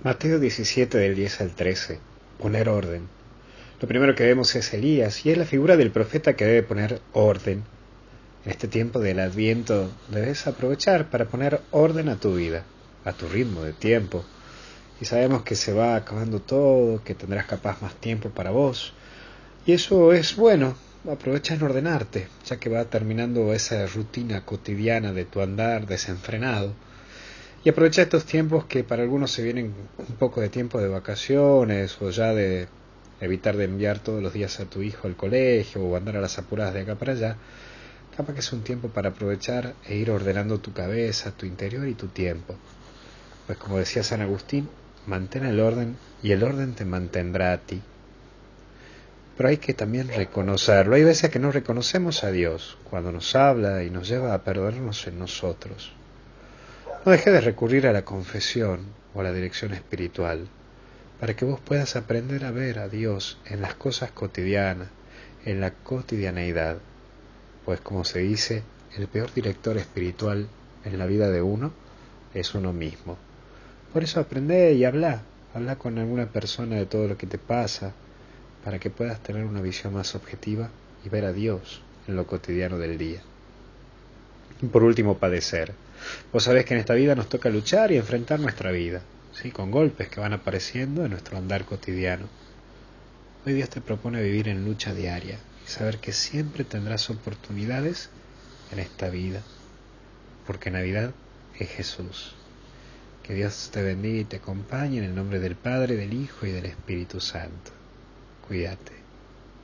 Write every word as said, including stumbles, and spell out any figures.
Mateo diecisiete del diez al trece. Poner orden. Lo primero que vemos es Elías, y es la figura del profeta que debe poner orden. En este tiempo del Adviento debes aprovechar para poner orden a tu vida, a tu ritmo de tiempo. Y sabemos que se va acabando todo, que tendrás capaz más tiempo para vos. Y eso es bueno, aprovecha en ordenarte, ya que va terminando esa rutina cotidiana de tu andar desenfrenado. Y aprovecha estos tiempos que para algunos se vienen un poco de tiempo de vacaciones o ya de evitar de enviar todos los días a tu hijo al colegio o andar a las apuradas de acá para allá. Capaz que es un tiempo para aprovechar e ir ordenando tu cabeza, tu interior y tu tiempo. Pues como decía San Agustín, mantén el orden y el orden te mantendrá a ti. Pero hay que también reconocerlo. Hay veces que no reconocemos a Dios cuando nos habla y nos lleva a perdernos en nosotros. No dejes de recurrir a la confesión o a la dirección espiritual para que vos puedas aprender a ver a Dios en las cosas cotidianas, en la cotidianeidad. Pues como se dice, el peor director espiritual en la vida de uno es uno mismo. Por eso aprende y habla, habla con alguna persona de todo lo que te pasa, para que puedas tener una visión más objetiva y ver a Dios en lo cotidiano del día. Y por último, padecer. Vos sabés que en esta vida nos toca luchar y enfrentar nuestra vida, ¿sí? Con golpes que van apareciendo en nuestro andar cotidiano. Hoy Dios te propone vivir en lucha diaria y saber que siempre tendrás oportunidades en esta vida, porque Navidad es Jesús. Que Dios te bendiga y te acompañe en el nombre del Padre, del Hijo y del Espíritu Santo. Cuídate.